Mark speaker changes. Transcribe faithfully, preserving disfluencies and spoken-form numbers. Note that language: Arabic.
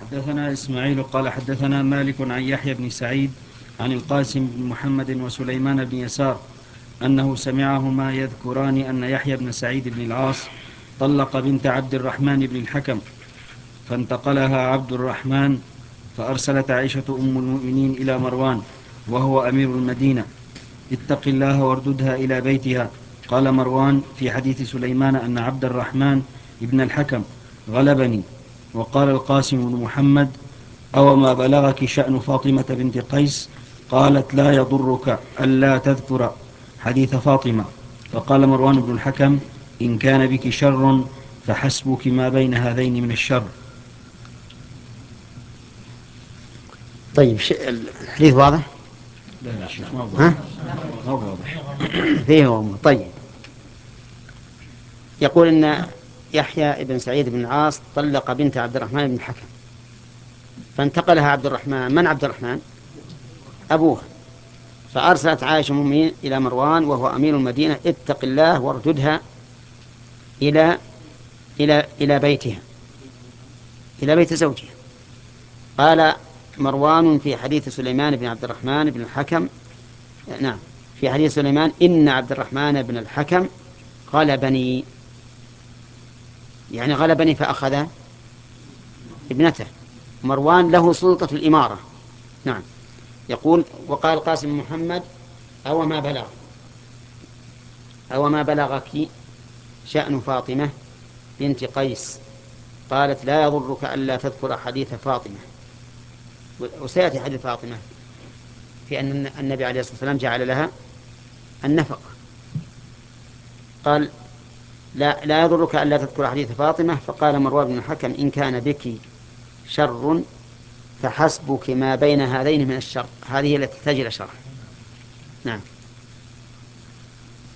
Speaker 1: حدثنا إسماعيل قال حدثنا مالك عن يحيى بن سعيد عن القاسم بن محمد وسليمان بن يسار أنه سمعهما يذكران أن يحيى بن سعيد بن العاص طلق بنت عبد الرحمن بن الحكم، فانتقلها عبد الرحمن، فأرسلت عائشة أم المؤمنين إلى مروان وهو أمير المدينة: اتق الله وارددها إلى بيتها. قال مروان في حديث سليمان أن عبد الرحمن ابن الحكم غلبني. وقال القاسم بن محمد: أو ما بلغك شأن فاطمة بنت قيس؟ قالت: لا يضرك ألا تذكر حديث فاطمة. فقال مروان بن الحكم: إن كان بك شر فحسبك ما بين هذين من الشر.
Speaker 2: طيب الحديث واضح؟
Speaker 1: لا يا شيخ ما
Speaker 2: ها؟
Speaker 1: واضح.
Speaker 2: فيه هو. طيب، يقول إن يحيى بن سعيد بن العاص طلق بنت عبد الرحمن بن الحكم، فانتقلها عبد الرحمن. من عبد الرحمن؟ أبوها. فأرسلت عائشة المؤمنين إلى مروان وهو أمير المدينة: اتق الله وارددها إلى إلى إلى بيتها، إلى بيت زوجها. قال مروان في حديث سليمان بن عبد الرحمن بن الحكم، نعم، في حديث سليمان: إن عبد الرحمن بن الحكم غلبني، يعني غلبني فأخذ ابنته. مروان له سلطة الإمارة. نعم. يقول: وقال القاسم محمد: أو ما بلغ أو ما بلغك شأن فاطمة بنت قيس؟ قالت: لا يضرك ألا تذكر حديث فاطمة. وسيأتي حديث فاطمة في أن النبي عليه الصلاة والسلام جعل لها النفقة. قال: لا, لا يضرك ألا تذكر حديث فاطمة. فقال مروان بن الحكم: إن كان بك شر فحسبك ما بين هذين من الشر. هذه التي تحتاج إلى شرح. نعم.